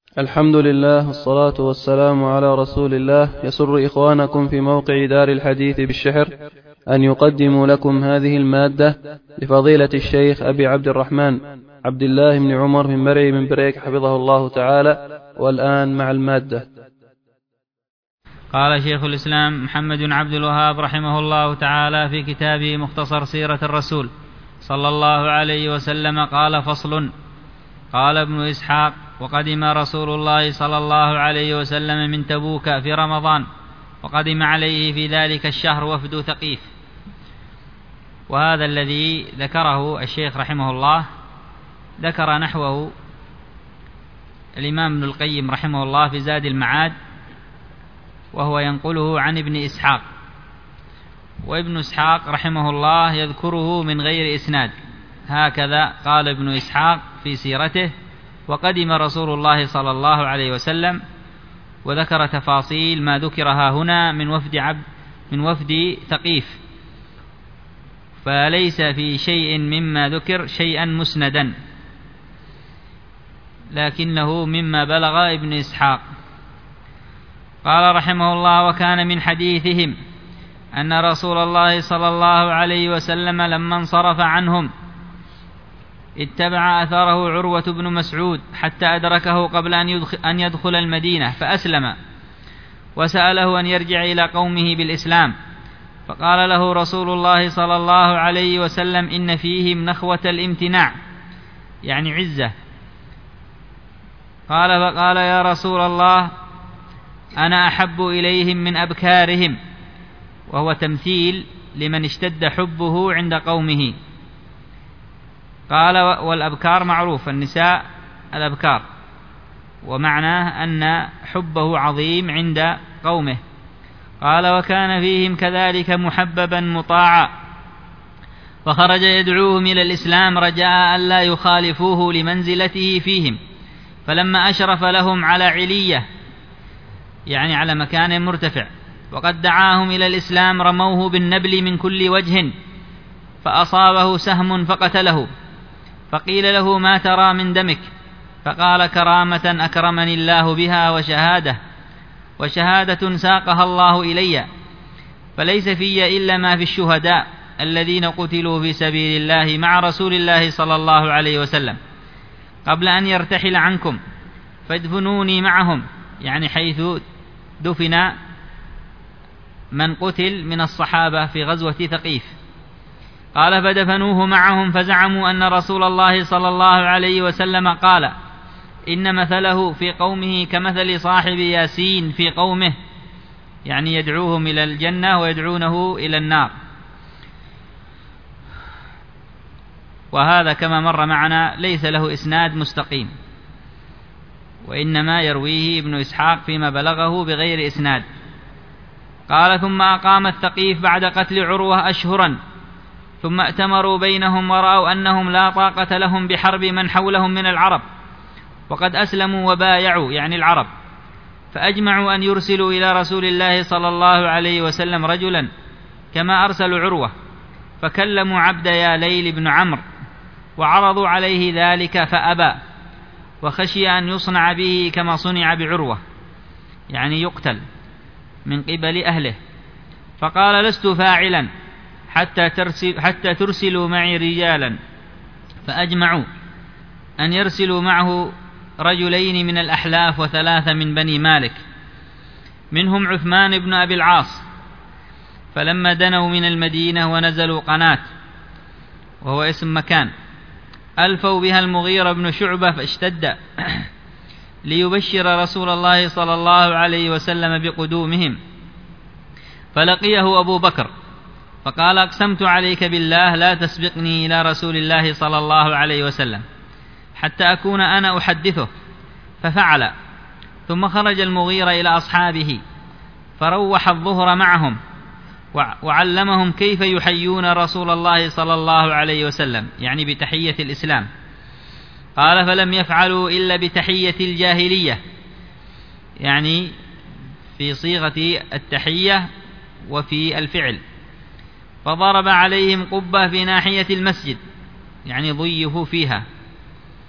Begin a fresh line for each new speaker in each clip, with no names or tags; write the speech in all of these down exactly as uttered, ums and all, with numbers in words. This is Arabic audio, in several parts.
الحمد لله والصلاة والسلام على رسول الله. يسر إخوانكم في موقع دار الحديث بالشحر أن يقدموا لكم هذه المادة لفضيلة الشيخ أبي عبد الرحمن عبد الله بن عمر بن مرعي بن بريك حفظه الله تعالى. والآن مع المادة.
قال شيخ الإسلام محمد بن عبد الوهاب رحمه الله تعالى في كتابه مختصر سيرة الرسول صلى الله عليه وسلم قال: فصل. قال ابن إسحاق: وقدم رسول الله صلى الله عليه وسلم من تبوك في رمضان، وقدم عليه في ذلك الشهر وفد ثقيف. وهذا الذي ذكره الشيخ رحمه الله ذكر نحوه الإمام ابن القيم رحمه الله في زاد المعاد، وهو ينقله عن ابن إسحاق، وابن إسحاق رحمه الله يذكره من غير إسناد. هكذا قال ابن إسحاق في سيرته: وقدم رسول الله صلى الله عليه وسلم، وذكر تفاصيل ما ذكرها هنا من وفد عبد من وفد ثقيف، فليس في شيء مما ذكر شيئا مسندا، لكنه مما بلغ ابن إسحاق. قال رحمه الله: وكان من حديثهم أن رسول الله صلى الله عليه وسلم لما انصرف عنهم اتبع أثره عروة بن مسعود حتى أدركه قبل أن يدخل المدينة فأسلم، وسأله أن يرجع إلى قومه بالإسلام، فقال له رسول الله صلى الله عليه وسلم: إن فيهم نخوة الامتناع، يعني عزة. قال فقال: يا رسول الله، أنا أحب إليهم من أبكارهم، وهو تمثيل لمن اشتد حبه عند قومه. قال: والأبكار معروف، النساء الأبكار، ومعناه أن حبه عظيم عند قومه. قال: وكان فيهم كذلك محببا مطاعا، فخرج يدعوهم إلى الإسلام رجاء أن لا يخالفوه لمنزلته فيهم، فلما أشرف لهم على علية، يعني على مكان مرتفع، وقد دعاهم إلى الإسلام، رموه بالنبل من كل وجه فأصابه سهم فقتله. فقيل له: ما ترى من دمك؟ فقال: كرامة أكرمني الله بها، وشهادة وشهادة ساقها الله إلي، فليس في إلا ما في الشهداء الذين قتلوا في سبيل الله مع رسول الله صلى الله عليه وسلم قبل أن يرتحل عنكم، فادفنوني معهم، يعني حيث دفن من قتل من الصحابة في غزوة ثقيف. قال: فدفنوه معهم، فزعموا أن رسول الله صلى الله عليه وسلم قال: إن مثله في قومه كمثل صاحب ياسين في قومه، يعني يدعوهم إلى الجنة ويدعونه إلى النار. وهذا كما مر معنا ليس له إسناد مستقيم، وإنما يرويه ابن إسحاق فيما بلغه بغير إسناد. قال: ثم أقام الثقيف بعد قتل عروة أشهرا، ثم ائتمروا بينهم ورأوا أنهم لا طاقة لهم بحرب من حولهم من العرب، وقد أسلموا وبايعوا، يعني العرب، فأجمعوا أن يرسلوا إلى رسول الله صلى الله عليه وسلم رجلا كما أرسلوا عروة، فكلموا عبد يا ليل بن عمرو وعرضوا عليه ذلك فأبى، وخشي أن يصنع به كما صنع بعروة، يعني يقتل من قبل أهله. فقال: لست فاعلا حتى, ترسل حتى ترسلوا معي رجالا، فأجمعوا أن يرسلوا معه رجلين من الأحلاف وثلاثة من بني مالك، منهم عثمان بن أبي العاص. فلما دنوا من المدينة ونزلوا قناة، وهو اسم مكان، ألفوا بها المغيرة بن شعبة فاشتد ليبشر رسول الله صلى الله عليه وسلم بقدومهم، فلقيه أبو بكر فقال: أقسمت عليك بالله لا تسبقني إلى رسول الله صلى الله عليه وسلم حتى أكون أنا أحدثه، ففعل. ثم خرج المغيرة إلى أصحابه فروح الظهر معهم، وعلمهم كيف يحيون رسول الله صلى الله عليه وسلم، يعني بتحية الإسلام. قال: فلم يفعلوا إلا بتحية الجاهلية، يعني في صيغة التحية وفي الفعل. فضرب عليهم قبة في ناحية المسجد، يعني ضيفوا فيها،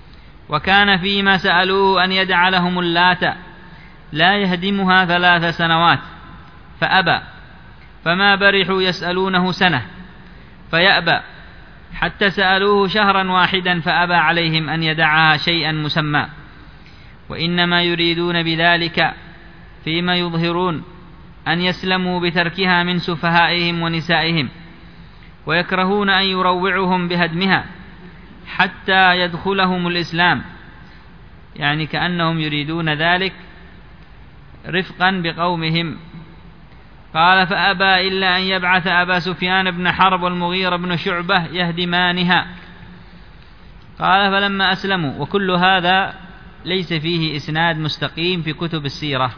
وكان فيما سألوه أن يدع لهم اللات لا يهدمها ثلاث سنوات فأبى، فما برحوا يسألونه سنة فيأبى، حتى سألوه شهرا واحدا فأبى عليهم أن يدعها شيئا مسمى، وإنما يريدون بذلك فيما يظهرون أن يسلموا بتركها من سفهائهم ونسائهم، ويكرهون أن يروعهم بهدمها حتى يدخلهم الإسلام، يعني كأنهم يريدون ذلك رفقا بقومهم. قال فأبى إلا أن يبعث أبا سفيان بن حرب والمغيرة بن شعبة يهدمانها. قال فلما أسلموا، وكل هذا ليس فيه إسناد مستقيم في كتب السيرة،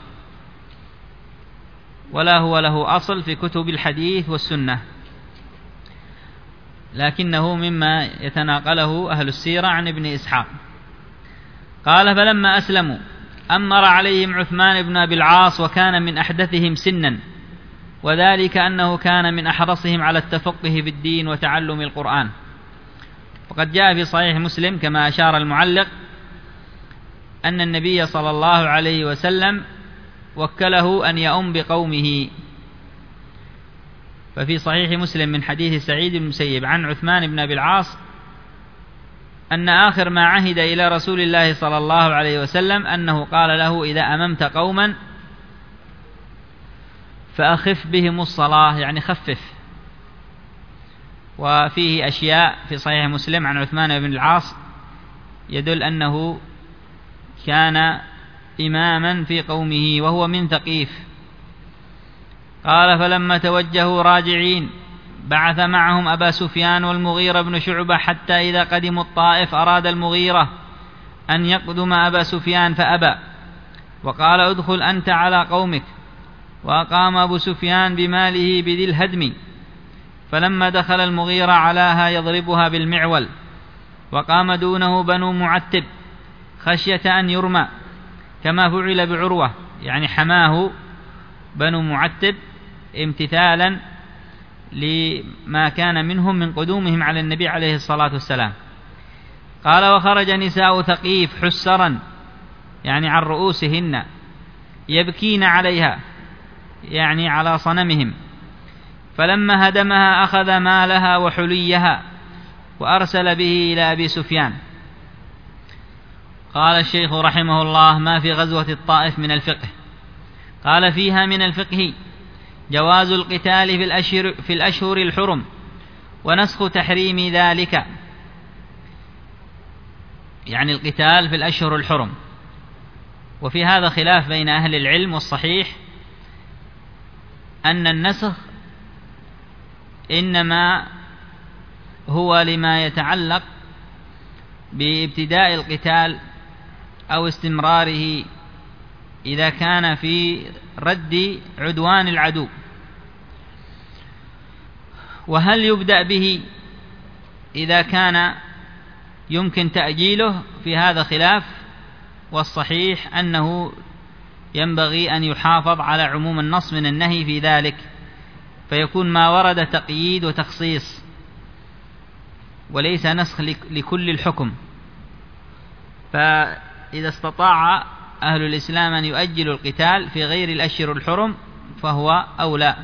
ولا هو له أصل في كتب الحديث والسنة، لكنه مما يتناقله أهل السيرة عن ابن إسحاق. قال فلما أسلموا أمر عليهم عثمان بن أبي العاص، وكان من أحدثهم سنا، وذلك أنه كان من أحرصهم على التفقه بالدين وتعلم القرآن. وقد جاء في صحيح مسلم كما أشار المعلق أن النبي صلى الله عليه وسلم وكله أن يؤم بقومه. ففي صحيح مسلم من حديث سعيد بن المسيب عن عثمان بن أبي العاص أن آخر ما عهد إلى رسول الله صلى الله عليه وسلم أنه قال له إذا أممت قوما فأخف بهم الصلاة، يعني خفف. وفيه أشياء في صحيح مسلم عن عثمان بن العاص يدل أنه كان إماما في قومه وهو من ثقيف. قال فلما توجهوا راجعين بعث معهم أبا سفيان والمغيرة بن شعبة، حتى إذا قدموا الطائف أراد المغيرة أن يقدم أبا سفيان فأبى، وقال ادخل أنت على قومك. وأقام أبو سفيان بماله بذي الهدم، فلما دخل المغيرة علاها يضربها بالمعول، وقام دونه بنو معتب خشية أن يرمى كما فعل بعروة، يعني حماه بنو معتب امتثالا لما كان منهم من قدومهم على النبي عليه الصلاة والسلام. قال وخرج نساء ثقيف حسرا، يعني عن رؤوسهن، يبكين عليها، يعني على صنمهم، فلما هدمها أخذ مالها وحليها وأرسل به إلى أبي سفيان. قال الشيخ رحمه الله ما في غزوة الطائف من الفقه. قال فيها من الفقه جواز القتال في الأشهر, في الأشهر الحرم، ونسخ تحريم ذلك، يعني القتال في الأشهر الحرم. وفي هذا خلاف بين أهل العلم، والصحيح أن النسخ إنما هو لما يتعلق بابتداء القتال أو استمراره إذا كان في رد عدوان العدو. وهل يبدأ به إذا كان يمكن تأجيله؟ في هذا خلاف، والصحيح أنه ينبغي أن يحافظ على عموم النص من النهي في ذلك، فيكون ما ورد تقييد وتخصيص وليس نسخ لكل الحكم. فإذا استطاع أهل الإسلام أن يؤجلوا القتال في غير الأشهر الحرم فهو أولى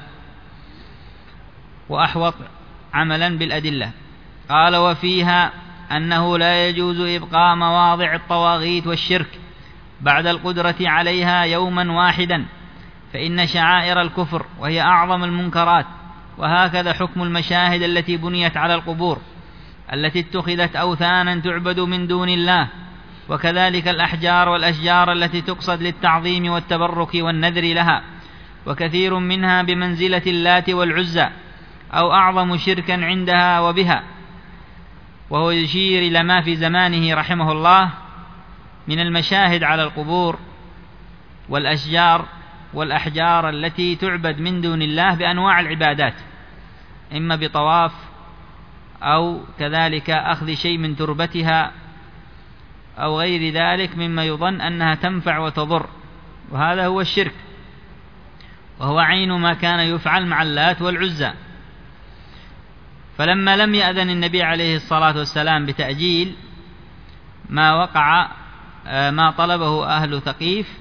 وأحوط عملا بالأدلة. قال وفيها أنه لا يجوز إبقاء مواضع الطواغيت والشرك بعد القدرة عليها يوما واحدا، فإن شعائر الكفر وهي أعظم المنكرات، وهكذا حكم المشاهد التي بنيت على القبور التي اتخذت أوثانا تعبد من دون الله، وكذلك الأحجار والأشجار التي تقصد للتعظيم والتبرك والنذر لها، وكثير منها بمنزلة اللات والعزى أو أعظم شركا عندها وبها. وهو يشير إلى ما في زمانه رحمه الله من المشاهد على القبور والأشجار والأحجار التي تعبد من دون الله بأنواع العبادات، إما بطواف أو كذلك أخذ شيء من تربتها أو غير ذلك مما يظن أنها تنفع وتضر، وهذا هو الشرك، وهو عين ما كان يفعل مع اللات والعزى. فلما لم يأذن النبي عليه الصلاة والسلام بتأجيل ما وقع ما طلبه أهل ثقيف،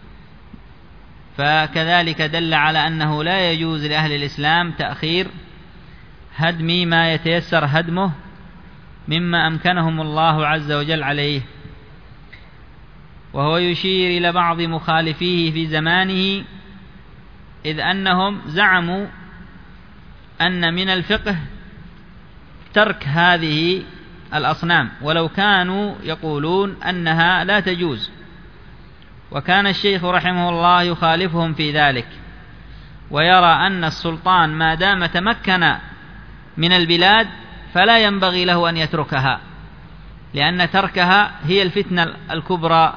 فكذلك دل على أنه لا يجوز لأهل الإسلام تأخير هدم ما يتيسر هدمه مما أمكنهم الله عز وجل عليه. وهو يشير إلى بعض مخالفيه في زمانه، إذ أنهم زعموا أن من الفقه ترك هذه الأصنام، ولو كانوا يقولون أنها لا تجوز. وكان الشيخ رحمه الله يخالفهم في ذلك، ويرى أن السلطان ما دام تمكن من البلاد فلا ينبغي له أن يتركها، لأن تركها هي الفتنة الكبرى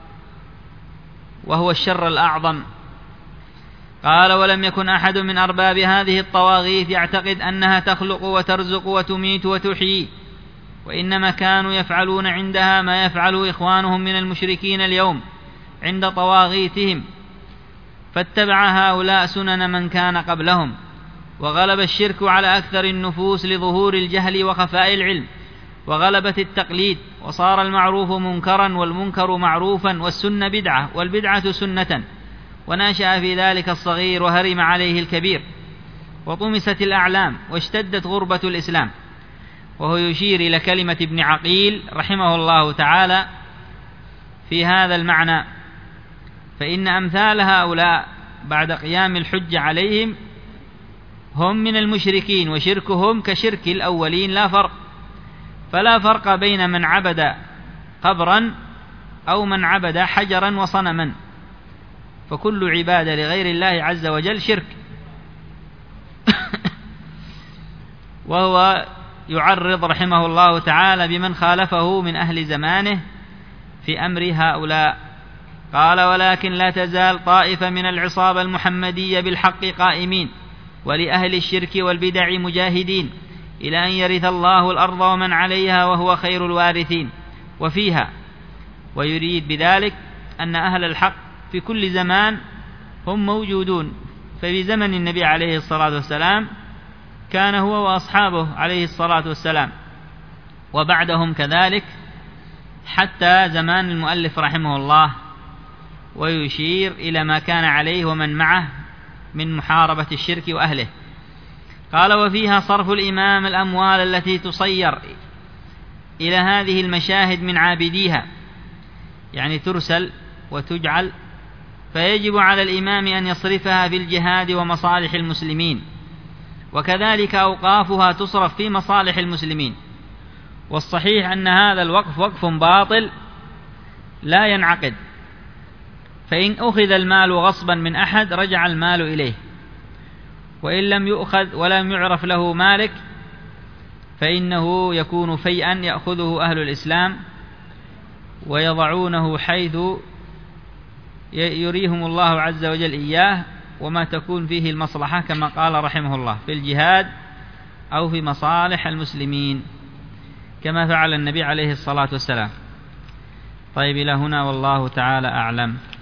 وهو الشر الأعظم. قال: ولم يكن أحد من أرباب هذه الطواغيت يعتقد أنها تخلق وترزق وتميت وتحيي، وإنما كانوا يفعلون عندها ما يفعله إخوانهم من المشركين اليوم عند طواغيتهم، فاتبع هؤلاء سنن من كان قبلهم، وغلب الشرك على أكثر النفوس لظهور الجهل وخفاء العلم وغلبة التقليد، وصار المعروف منكرا والمنكر معروفا والسنة بدعة والبدعة سنة، ونشأ في ذلك الصغير وهرم عليه الكبير، وطمست الأعلام واشتدت غربة الإسلام. وهو يشير إلى كلمة ابن عقيل رحمه الله تعالى في هذا المعنى: فإن أمثال هؤلاء بعد قيام الحج عليهم هم من المشركين، وشركهم كشرك الأولين لا فرق، فلا فرق بين من عبد قبرا أو من عبد حجرا وصنما، فكل عبادة لغير الله عز وجل شرك. وهو يعرض رحمه الله تعالى بمن خالفه من أهل زمانه في أمر هؤلاء. قال: ولكن لا تزال طائفة من العصابة المحمدية بالحق قائمين، ولأهل الشرك والبدع مجاهدين، إلى أن يرث الله الأرض ومن عليها وهو خير الوارثين وفيها. ويريد بذلك أن أهل الحق في كل زمان هم موجودون، ففي زمن النبي عليه الصلاة والسلام كان هو وأصحابه عليه الصلاة والسلام، وبعدهم كذلك حتى زمان المؤلف رحمه الله. ويشير إلى ما كان عليه ومن معه من محاربة الشرك وأهله. قال: وفيها صرف الإمام الأموال التي تصير إلى هذه المشاهد من عابديها، يعني ترسل وتجعل، فيجب على الإمام أن يصرفها في الجهاد ومصالح المسلمين، وكذلك أوقافها تصرف في مصالح المسلمين. والصحيح أن هذا الوقف وقف باطل لا ينعقد، فإن أخذ المال غصبا من أحد رجع المال إليه، وإن لم يؤخذ ولم يعرف له مالك فإنه يكون فيئا يأخذه أهل الإسلام ويضعونه حيث يريهم الله عز وجل إياه، وما تكون فيه المصلحة كما قال رحمه الله في الجهاد أو في مصالح المسلمين، كما فعل النبي عليه الصلاة والسلام. طيب، إلى هنا والله تعالى أعلم.